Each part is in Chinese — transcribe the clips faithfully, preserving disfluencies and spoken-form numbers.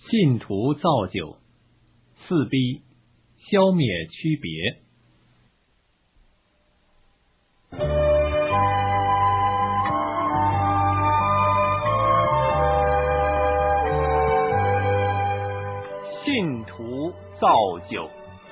信徒造就，四 B 消灭区别。信徒造就。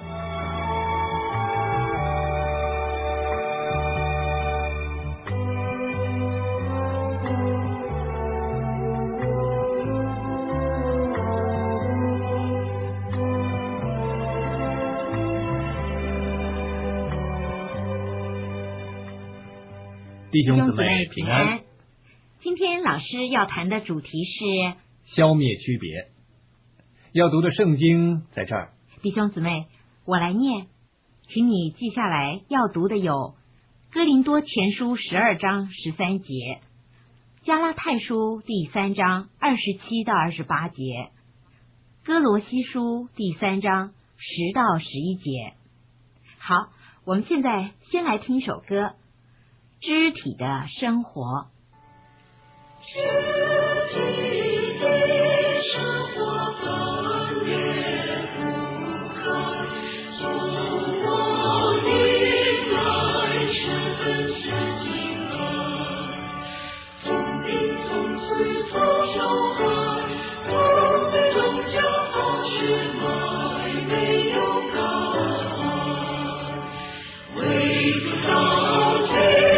弟兄姊妹平安。 今天老师要谈的主题是消灭区别。要读的圣经在这儿。 弟兄姊妹，我来念，请你记下来。要读的有哥林多前书十二章十三节，加拉太书第三章二十七到二十八节，哥罗西书第三章十到十一节。好，我们现在先来听一首歌，肢体的生活。肢体的生活分裂不开，从我领来是很是情爱，从病从死从受害，从被中将好是爱没有感爱，为主到天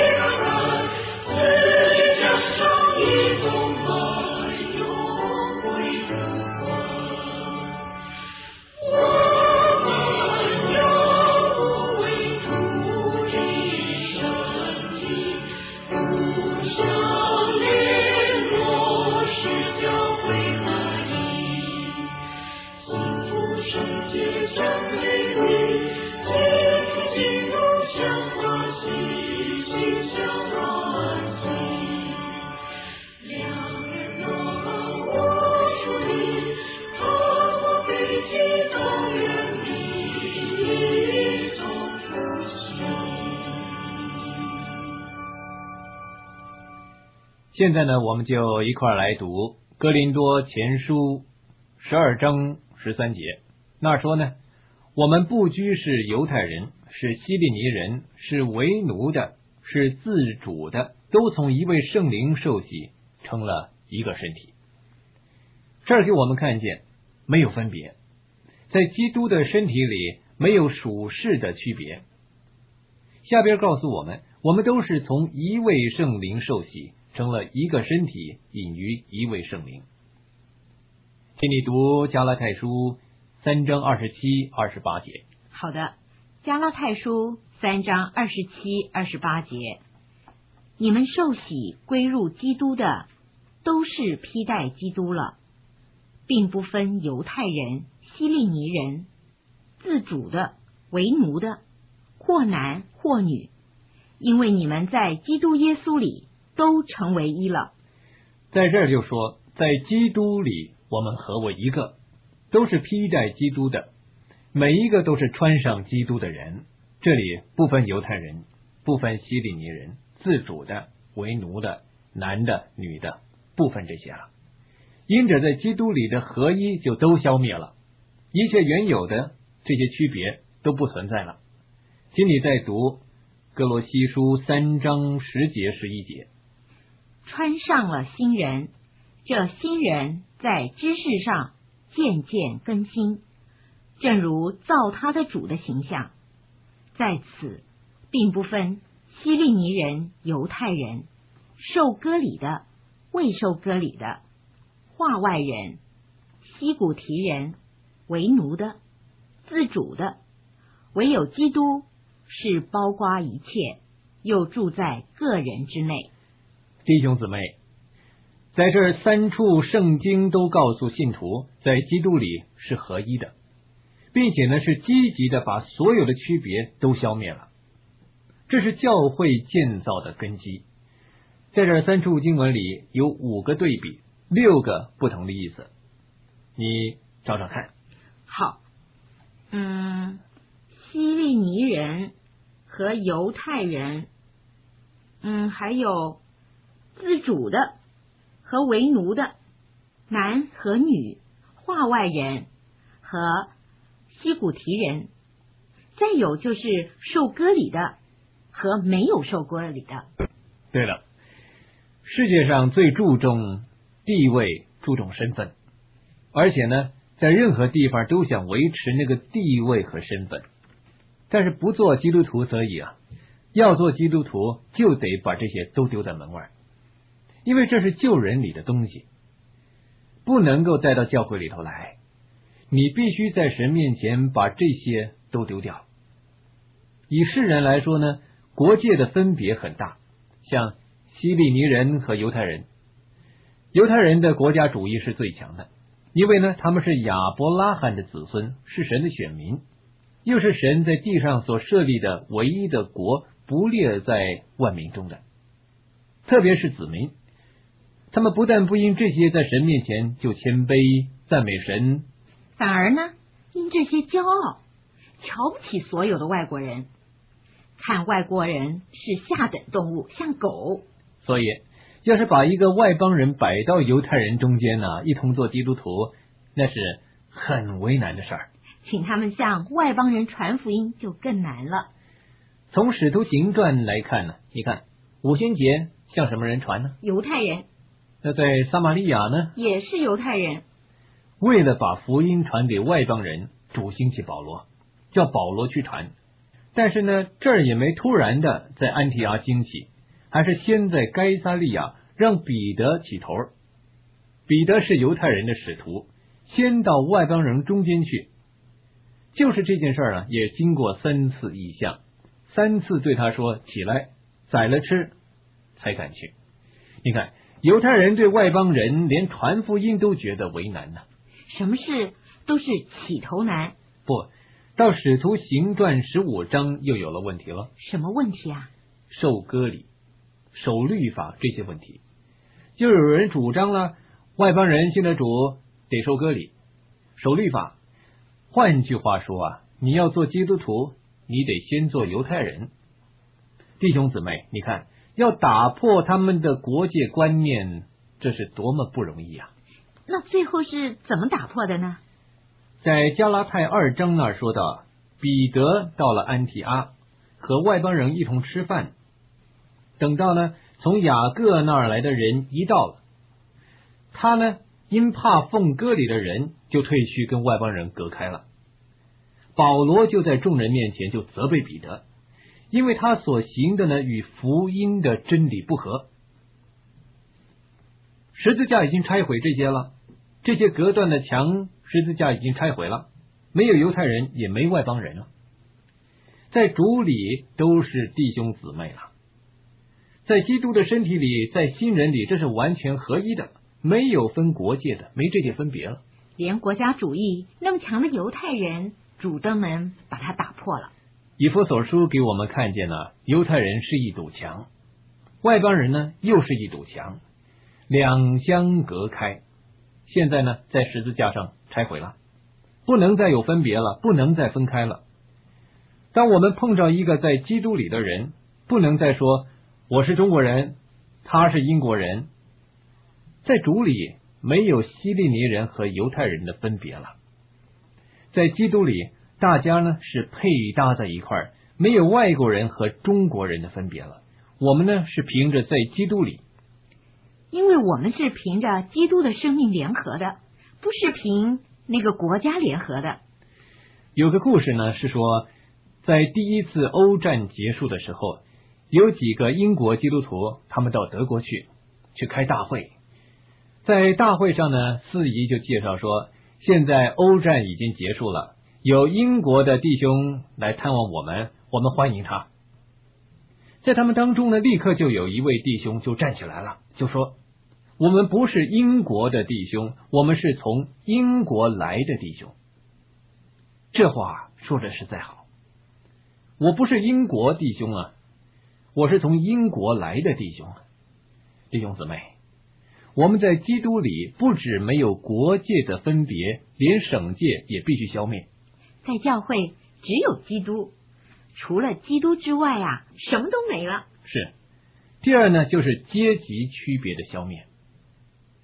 现在呢，我们就一块来读哥林多前书十二章十三节。那说呢，我们不拘是犹太人，是希利尼人，是为奴的，是自主的，都从一位圣灵受洗，成了一个身体。这儿给我们看见没有分别，在基督的身体里没有属世的区别。下边告诉我们，我们都是从一位圣灵受洗，成了一个身体，隐于一位圣灵。请你读加拉太书三章二十七、二十八节。 好的，加拉太书三章二十七、二十八节，你们受洗归入基督的，都是披戴基督了，并不分犹太人、希利尼人，自主的、为奴的，或男或女，因为你们在基督耶稣里都成为一了。 在这儿就说，在基督里我们合为一个，都是披戴基督的，每一个都是穿上基督的人。这里不分犹太人，不分希利尼人，自主的、为奴的，男的、女的，不分这些了。因着在基督里的合一就都消灭了，一切原有的这些区别都不存在了。请你再读哥罗西书三章十节、十一节。 穿上了新人，这新人在知识上渐渐更新，正如造他的主的形象。在此并不分希利尼人、犹太人，受割礼的、未受割礼的，化外人、西古提人，为奴的、自主的，唯有基督是包括一切，又住在个人之内。 弟兄姊妹，在这三处圣经都告诉信徒，在基督里是合一的，并且呢是积极的把所有的区别都消灭了。这是教会建造的根基。在这三处经文里有五个对比，六个不同的意思，你找找看。 好，嗯，希利尼人和犹太人，嗯，还有自主的和为奴的，男和女，化化外人和西古提人，再有就是受割礼的和没有受割礼的。 对了，世界上最注重地位，注重身份，而且呢，在任何地方都想维持那个地位和身份。但是不做基督徒则已啊，要做基督徒就得把这些都丢在门外，因为这是救人里的东西，不能够带到教会里头来。你必须在神面前把这些都丢掉。以世人来说呢，国界的分别很大，像希利尼人和犹太人。犹太人的国家主义是最强的，因为呢，他们是亚伯拉罕的子孙，是神的选民，又是神在地上所设立的唯一的国，不列在万民中的。特别是子民，他们不但不因这些在神面前就谦卑赞美神， 反而呢，因这些骄傲，瞧不起所有的外国人，看外国人是下等动物，像狗。 所以要是把一个外邦人摆到犹太人中间呢、啊，一同做基督徒，那是很为难的事儿。 请他们向外邦人传福音就更难了。 从使徒行传来看呢，你看五旬节向什么人传呢？ 犹太人。 那在撒玛利亚呢？ 也是犹太人。 为了把福音传给外邦人，主兴起保罗，叫保罗去传。但是呢，这儿也没突然的在安提阿兴起，还是先在该撒利亚让彼得起头。彼得是犹太人的使徒，先到外邦人中间去。就是这件事儿啊，也经过三次异象，三次对他说起来宰了吃才敢去。你看犹太人对外邦人连传福音都觉得为难呢。 什么事都是起头难。 不，到使徒行传十五章又有了问题了。 什么问题啊？ 受割礼、守律法这些问题，就有人主张了，外邦人信了主得受割礼、守律法。换句话说啊，你要做基督徒，你得先做犹太人。弟兄姊妹，你看，要打破他们的国界观念，这是多么不容易啊！ 那最后是怎么打破的呢？ 在加拉太二章那儿说到，彼得到了安提阿，和外邦人一同吃饭。等到呢，从雅各那儿来的人一到了，他呢，因怕奉割礼的人，就退去跟外邦人隔开了。保罗就在众人面前就责备彼得，因为他所行的呢，与福音的真理不合。十字架已经拆毁这些了，这些隔断的墙，十字架已经拆毁了，没有犹太人，也没外邦人了，在主里都是弟兄姊妹了，在基督的身体里，在新人里，这是完全合一的，没有分国界的，没这些分别了。 连国家主义那么强的犹太人，主登门把它打破了。 以弗所书给我们看见了，犹太人是一堵墙，外邦人呢又是一堵墙，两相隔开。现在呢，在十字架上拆毁了，不能再有分别了，不能再分开了。当我们碰到一个在基督里的人，不能再说我是中国人，他是英国人，在主里没有希利尼人和犹太人的分别了。在基督里，大家呢是配搭在一块儿，没有外国人和中国人的分别了。我们呢是凭着在基督里， 因为我们是凭着基督的生命联合的，不是凭那个国家联合的。 有个故事呢是说，在第一次欧战结束的时候，有几个英国基督徒他们到德国去去开大会。在大会上呢，司仪就介绍说，现在欧战已经结束了，有英国的弟兄来探望我们，我们欢迎他。在他们当中呢，立刻就有一位弟兄就站起来了，就说，我们不是英国的弟兄，我们是从英国来的弟兄。这话说的实在好，我不是英国弟兄啊，我是从英国来的弟兄啊。弟兄姊妹，我们在基督里不止没有国界的分别，连省界也必须消灭。 在教会只有基督，除了基督之外啊，什么都没了。 是。第二呢，就是阶级区别的消灭。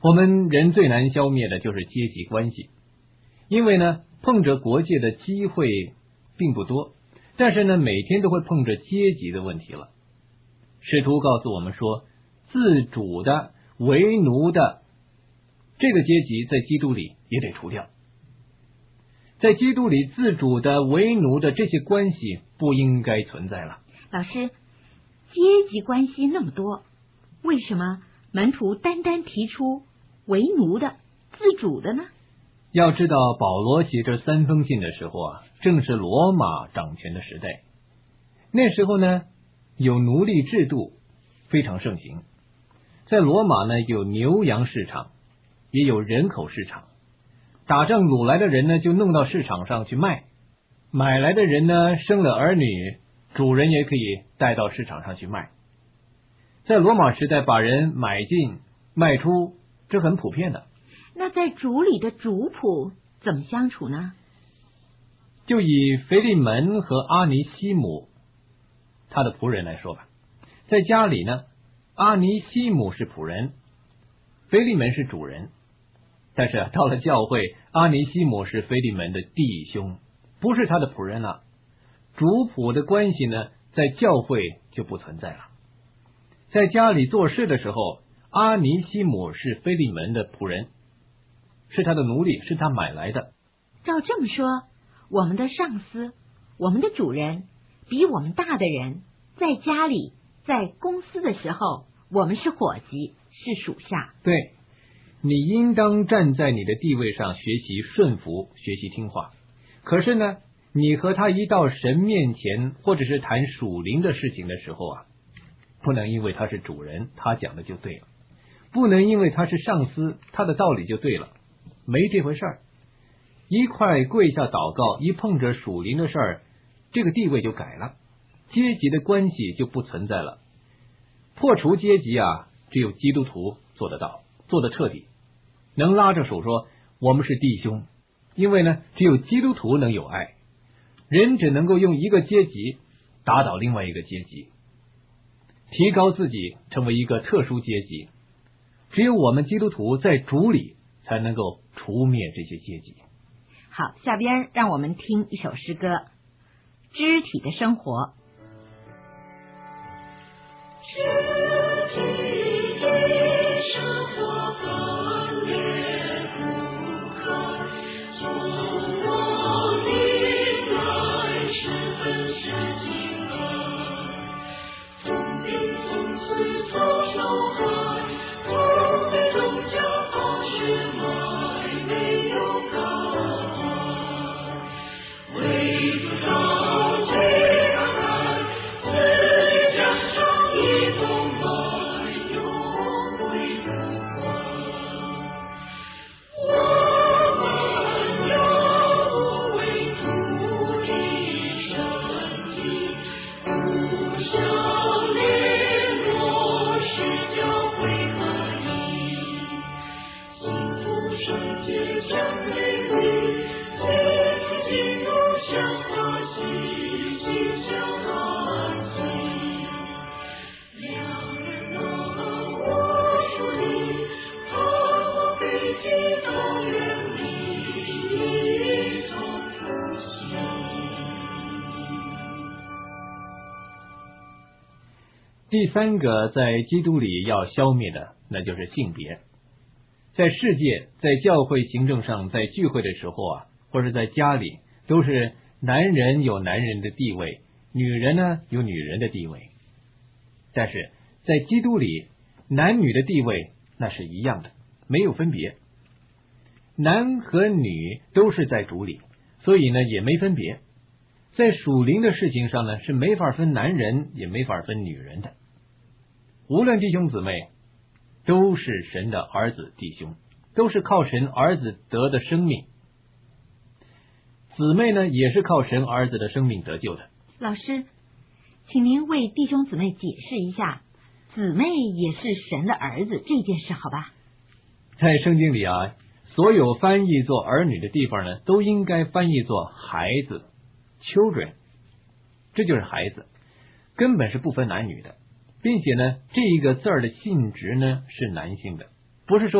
我们人最难消灭的就是阶级关系，因为呢，碰着国界的机会并不多，但是呢，每天都会碰着阶级的问题了。使徒告诉我们说，自主的、为奴的这个阶级在基督里也得除掉。在基督里，自主的、为奴的这些关系不应该存在了。 老师，阶级关系那么多，为什么门徒单单提出为奴的、自主的呢？ 要知道，保罗写这三封信的时候啊，正是罗马掌权的时代。那时候呢，有奴隶制度非常盛行。在罗马呢，有牛羊市场，也有人口市场。打仗掳来的人呢，就弄到市场上去卖；买来的人呢，生了儿女，主人也可以带到市场上去卖。在罗马时代，把人买进卖出，这很普遍的。 那在主里的主仆怎么相处呢？ 就以腓利门和阿尼西姆他的仆人来说吧，在家里呢，阿尼西姆是仆人，腓利门是主人。但是到了教会，阿尼西姆是腓利门的弟兄，不是他的仆人了。主仆的关系呢，在教会就不存在了。在家里做事的时候，阿尼西姆是腓利门的仆人，是他的奴隶，是他买来的。 照这么说，我们的上司，我们的主人，比我们大的人，在家里，在公司的时候，我们是伙计，是属下。 对，你应当站在你的地位上，学习顺服，学习听话。可是呢，你和他一到神面前，或者是谈属灵的事情的时候啊，不能因为他是主人，他讲的就对了；不能因为他是上司，他的道理就对了，没这回事儿。一块跪下祷告，一碰着属灵的事儿，这个地位就改了，阶级的关系就不存在了。破除阶级啊，只有基督徒做得到，做得彻底，能拉着手说我们是弟兄。因为呢，只有基督徒能有爱，人只能够用一个阶级打倒另外一个阶级，提高自己成为一个特殊阶级。只有我们基督徒在主里才能够除灭这些阶级。 好，下边让我们听一首诗歌《肢体的生活》。 肢体的生活分裂不开，从我明来十分是情爱，同病同死同受害，同被宗教同血脉没有高矮，为主高举而来，自己将上一同埋永归不还。我们有为主的身体，互相联络，是教会合一，幸福世界将美丽，幸福进入向他喜气相安息。两人能我属你，盼望悲喜都远离，一同同行。 第三个在基督里要消灭的，那就是性别。在世界，在教会行政上，在聚会的时候啊，或者在家里，都是男人有男人的地位，女人呢有女人的地位。但是在基督里，男女的地位那是一样的，没有分别。男和女都是在主里，所以呢也没分别。在属灵的事情上呢，是没法分男人，也没法分女人的。无论弟兄姊妹，都是神的儿子弟兄，都是靠神儿子得的生命。姊妹呢，也是靠神儿子的生命得救的。 老师，请您为弟兄姊妹解释一下，姊妹也是神的儿子这件事好吧？ 在圣经里啊，所有翻译作儿女的地方呢，都应该翻译作孩子 children， 这就是孩子，根本是不分男女的，并且呢，这一个字儿的性质呢是男性的，不是说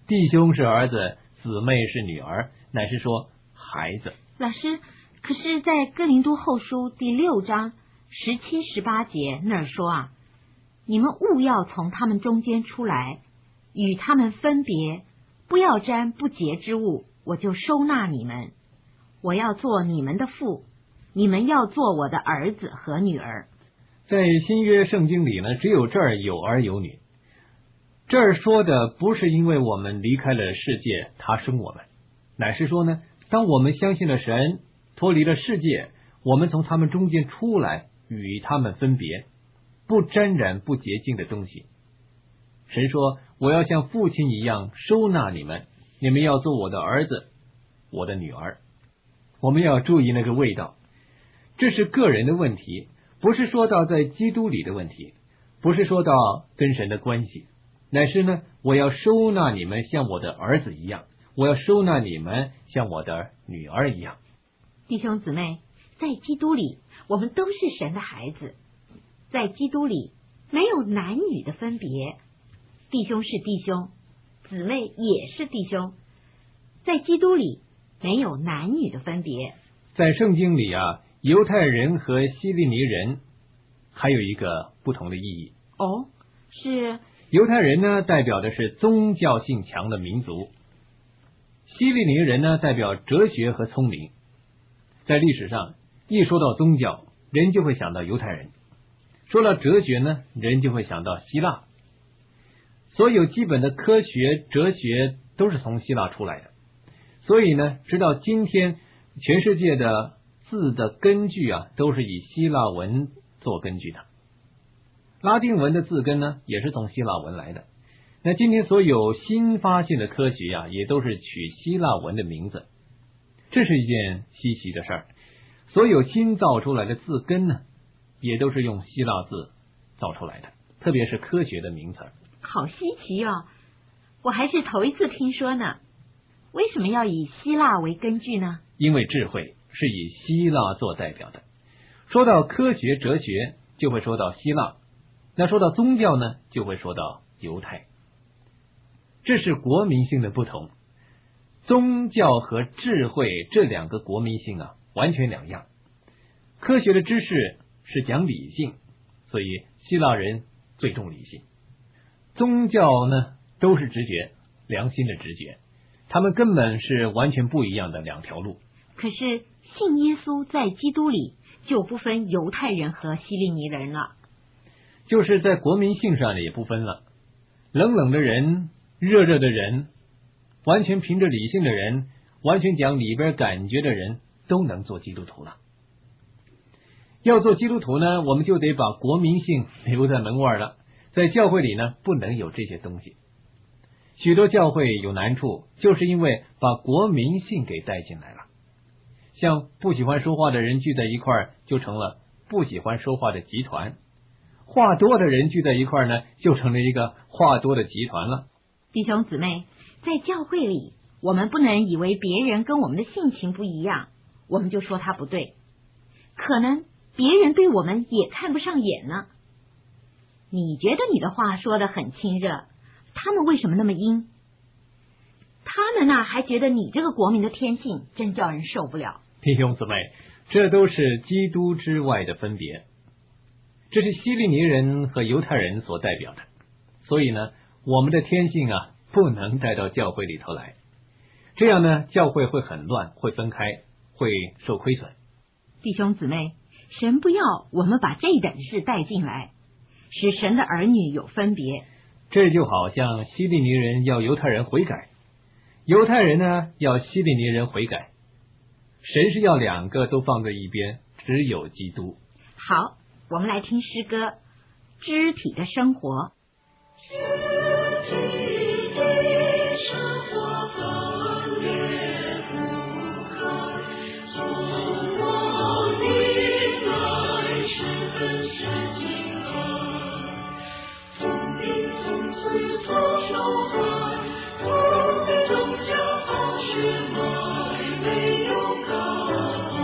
弟兄是儿子，姊妹是女儿，乃是说孩子。 老师，可是在哥林多后书第六章十七、十八节那儿说啊，你们务要从他们中间出来，与他们分别，不要沾不洁之物，我就收纳你们。我要做你们的父，你们要做我的儿子和女儿。 在新约圣经里呢，只有这儿有儿有女。这儿说的不是因为我们离开了世界，他生我们，乃是说呢，当我们相信了神，脱离了世界，我们从他们中间出来，与他们分别，不沾染不洁净的东西。神说，我要像父亲一样收纳你们，你们要做我的儿子，我的女儿。我们要注意那个味道，这是个人的问题，不是说到在基督里的问题，不是说到跟神的关系，乃是呢，我要收纳你们像我的儿子一样，我要收纳你们像我的女儿一样。 弟兄姊妹，在基督里，我们都是神的孩子。在基督里，没有男女的分别，弟兄是弟兄，姊妹也是弟兄。在基督里，没有男女的分别。 在圣经里啊，犹太人和希利尼人还有一个不同的意义。 哦，是犹太人呢，代表的是宗教性强的民族；希利尼人呢，代表哲学和聪明。在历史上，一说到宗教，人就会想到犹太人；说到哲学呢，人就会想到希腊。所有基本的科学、哲学都是从希腊出来的。所以呢，直到今天，全世界的字的根据啊，都是以希腊文做根据的。拉丁文的字根呢，也是从希腊文来的。那今天所有新发现的科学啊，也都是取希腊文的名字，这是一件稀奇的事儿。所有新造出来的字根呢，也都是用希腊字造出来的，特别是科学的名词。 好稀奇哦，我还是头一次听说呢。为什么要以希腊为根据呢？ 因为智慧是以希腊做代表的。说到科学、哲学，就会说到希腊；那说到宗教呢，就会说到犹太。这是国民性的不同。宗教和智慧这两个国民性啊，完全两样。科学的知识是讲理性，所以希腊人最重理性。宗教呢，都是直觉，良心的直觉，他们根本是完全不一样的两条路。 可是信耶稣在基督里就不分犹太人和希利尼人了， 就是在国民性上也不分了。冷冷的人，热热的人，完全凭着理性的人，完全讲里边感觉的人，都能做基督徒了。要做基督徒呢，我们就得把国民性留在门外了。在教会里呢，不能有这些东西。许多教会有难处，就是因为把国民性给带进来了。像不喜欢说话的人聚在一块儿，就成了不喜欢说话的集团；话多的人聚在一块儿呢，就成了一个话多的集团了。 弟兄姊妹，在教会里，我们不能以为别人跟我们的性情不一样，我们就说他不对。可能别人对我们也看不上眼呢。你觉得你的话说得很亲热，他们为什么那么阴？他们呢，还觉得你这个国民的天性真叫人受不了。 弟兄姊妹，这都是基督之外的分别，这是希利尼人和犹太人所代表的。所以呢，我们的天性啊，不能带到教会里头来，这样呢，教会会很乱，会分开，会受亏损。 弟兄姊妹，神不要我们把这等事带进来，使神的儿女有分别。 这就好像希利尼人要犹太人悔改，犹太人呢要希利尼人悔改，神是要两个都放在一边，只有基督。 好，我们来听诗歌《肢体的生活》。 肢体的生活分裂不开，从我明来是本是经爱，从病从死从受害，从被宗教好血脉没有改，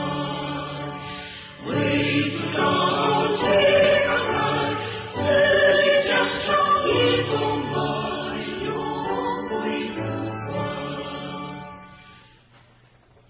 为自高举而来，自己将上一同来。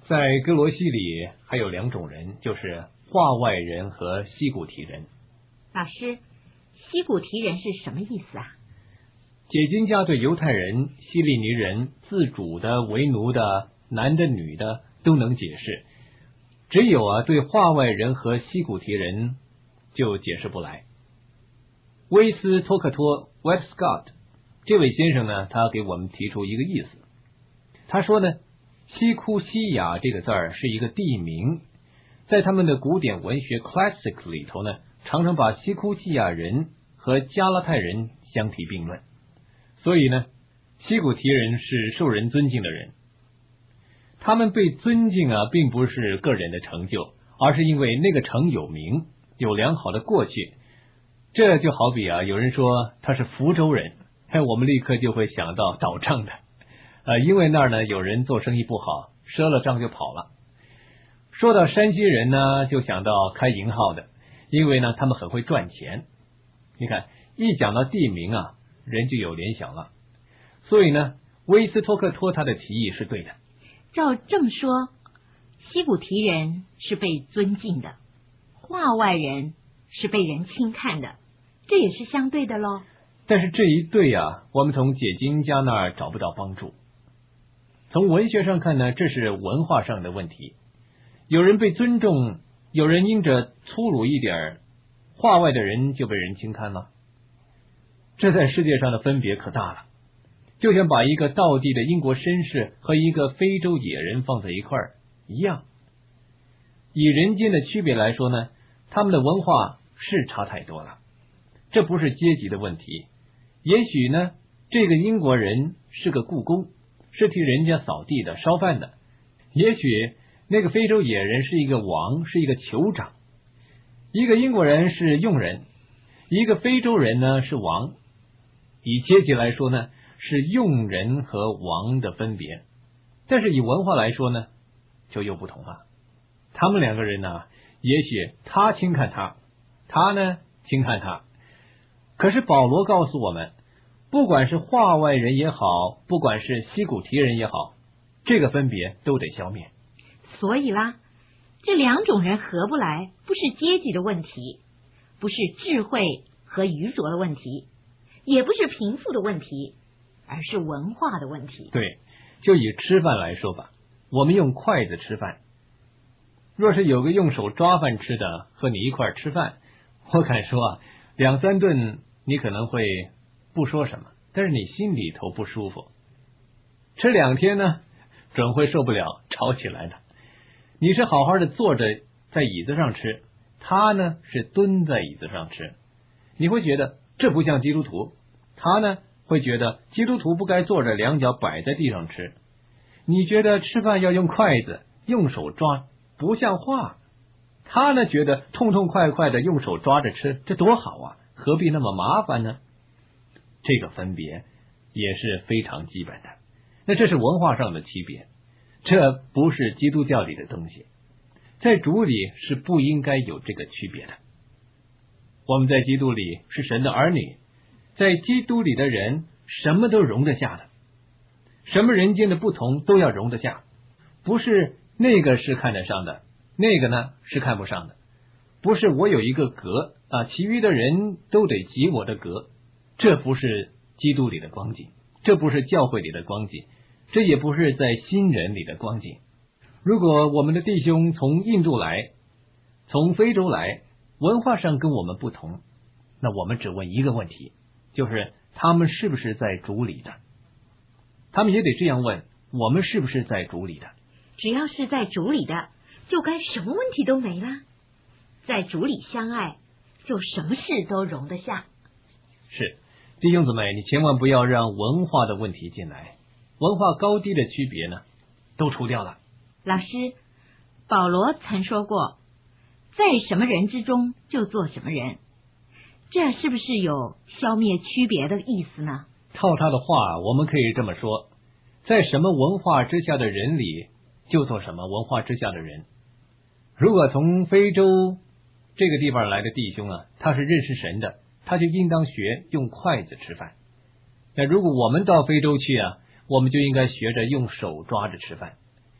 在哥罗西里还有两种人，就是化外人和西古提人。 老师，西古提人是什么意思啊？ 解经家对犹太人、希利尼人、自主的、为奴的、男的、女的都能解释，只有啊对化外人和西古提人就解释不来。威斯托克托 Westcott 这位先生呢，他给我们提出一个意思，他说呢，西库西亚这个字儿是一个地名，在他们的古典文学 classic 里头呢，常常把西库西亚人和加拉太人相提并论，所以呢，西古提人是受人尊敬的人。他们被尊敬啊，并不是个人的成就，而是因为那个城有名，有良好的过去。这就好比啊，有人说他是福州人，我们立刻就会想到倒账的，呃，因为那儿呢有人做生意不好，赊了账就跑了。说到山西人呢，就想到开银号的，因为呢他们很会赚钱。你看，一讲到地名啊，人就有联想了。所以呢，威斯托克托他的提议是对的。 照这么说，西古提人是被尊敬的，化外人是被人轻看的，这也是相对的咯。 但是这一对啊，我们从解经家那儿找不到帮助。从文学上看呢，这是文化上的问题。有人被尊重，有人因着粗鲁一点，化外的人就被人轻看了。这在世界上的分别可大了，就像把一个道地的英国绅士和一个非洲野人放在一块儿一样。以人间的区别来说呢，他们的文化是差太多了。这不是阶级的问题，也许呢，这个英国人是个雇工，是替人家扫地的、烧饭的；也许那个非洲野人是一个王，是一个酋长。一个英国人是佣人，一个非洲人呢是王。以阶级来说呢，是佣人和王的分别，但是以文化来说呢，就又不同了。他们两个人呢，也许他轻看他，他呢轻看他。可是保罗告诉我们，不管是化外人也好，不管是西古提人也好，这个分别都得消灭。 所以啦，这两种人合不来，不是阶级的问题，不是智慧和愚拙的问题，也不是贫富的问题，而是文化的问题。 对，就以吃饭来说吧，我们用筷子吃饭，若是有个用手抓饭吃的和你一块吃饭，我敢说啊，两三顿你可能会不说什么，但是你心里头不舒服。吃两天呢，准会受不了，吵起来的。你是好好的坐着在椅子上吃，他呢是蹲在椅子上吃，你会觉得这不像基督徒，他呢会觉得基督徒不该坐着两脚摆在地上吃。你觉得吃饭要用筷子，用手抓，不像话。他呢觉得痛痛快快的用手抓着吃，这多好啊，何必那么麻烦呢？这个分别也是非常基本的。那这是文化上的区别，这不是基督教里的东西，在主里是不应该有这个区别的。我们在基督里是神的儿女，在基督里的人什么都容得下的，什么人间的不同都要容得下，不是那个是看得上的，那个呢是看不上的，不是我有一个格啊，其余的人都得及我的格，这不是基督里的光景，这不是教会里的光景，这也不是在新人里的光景。如果我们的弟兄从印度来，从非洲来，文化上跟我们不同，那我们只问一个问题，就是他们是不是在主里的？他们也得这样问，我们是不是在主里的？ 只要是在主里的，就该什么问题都没了。在主里相爱，就什么事都容得下。 是，弟兄姊妹，你千万不要让文化的问题进来，文化高低的区别呢，都除掉了。 老师，保罗曾说过，在什么人之中就做什么人，这是不是有消灭区别的意思呢？ 套他的话，我们可以这么说，在什么文化之下的人里，就做什么文化之下的人。如果从非洲这个地方来的弟兄啊，他是认识神的，他就应当学用筷子吃饭。那如果我们到非洲去啊，我们就应该学着用手抓着吃饭。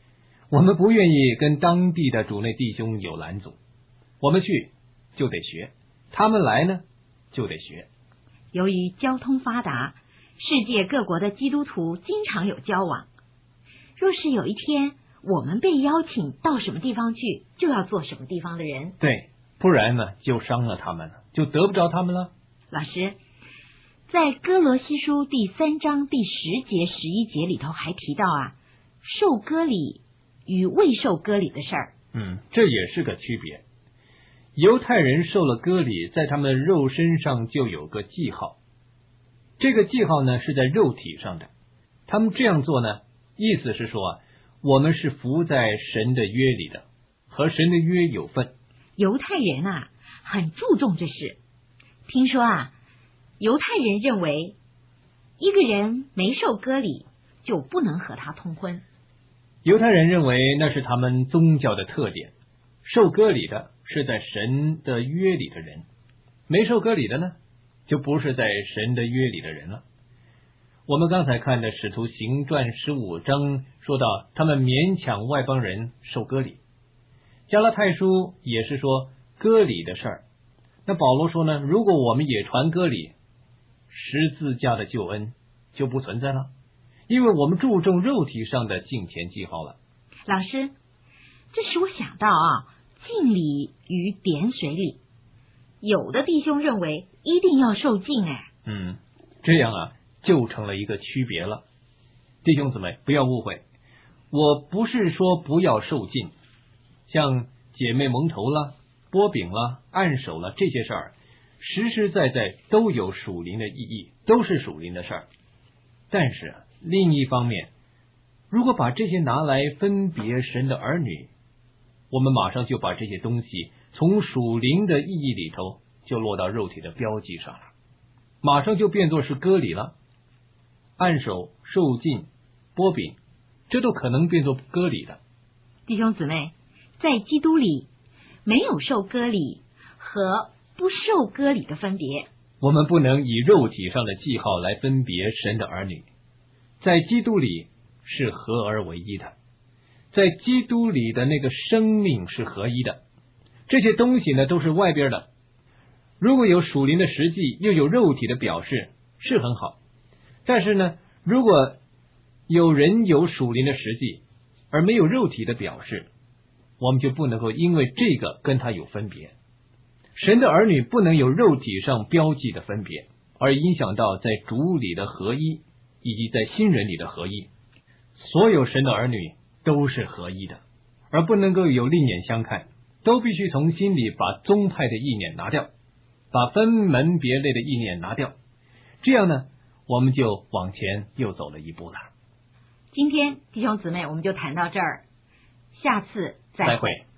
我们不愿意跟当地的主内弟兄有拦阻，我们去就得学，他们来呢就得学。 由于交通发达，世界各国的基督徒经常有交往。若是有一天我们被邀请到什么地方去，就要做什么地方的人。 对，不然呢就伤了他们了，就得不着他们了。 老师，在哥罗西书第三章第十节十一节里头还提到啊，受割礼与未受割礼的事儿。 嗯，这也是个区别。犹太人受了割礼，在他们肉身上就有个记号，这个记号呢是在肉体上的。他们这样做呢，意思是说啊，我们是服在神的约里的，和神的约有份。 犹太人啊很注重这事。听说啊，犹太人认为一个人没受割礼就不能和他通婚。 犹太人认为那是他们宗教的特点，受割礼的是在神的约里的人，没受割礼的呢就不是在神的约里的人了。我们刚才看的使徒行传十五章说到他们勉强外邦人受割礼，加拉太书也是说割礼的事儿。那保罗说呢，如果我们也传割礼，十字架的救恩就不存在了，因为我们注重肉体上的敬虔记号了。 老师，这使我想到啊，敬礼与点水礼，有的弟兄认为一定要受敬。哎， 嗯，这样啊就成了一个区别了。弟兄姊妹不要误会，我不是说不要受敬，像姐妹蒙头啦、拨饼啦、按手啦这些事儿，实实在在都有属灵的意义，都是属灵的事儿。但是另一方面，如果把这些拿来分别神的儿女，我们马上就把这些东西从属灵的意义里头就落到肉体的标记上了，马上就变作是割礼了。按手、受敬、拨饼，这都可能变作割礼的。 弟兄姊妹，在基督里没有受割礼和不受割礼的分别。 我们不能以肉体上的记号来分别神的儿女，在基督里是合而为一的，在基督里的那个生命是合一的。这些东西呢都是外边的，如果有属灵的实际，又有肉体的表示，是很好。但是呢，如果有人有属灵的实际而没有肉体的表示，我们就不能够因为这个跟他有分别。神的儿女不能有肉体上标记的分别，而影响到在主里的合一，以及在新人里的合一。所有神的儿女都是合一的，而不能够有另眼相看，都必须从心里把宗派的意念拿掉，把分门别类的意念拿掉。这样呢，我们就往前又走了一步了。 今天弟兄姊妹我们就谈到这儿，下次再会。 再会。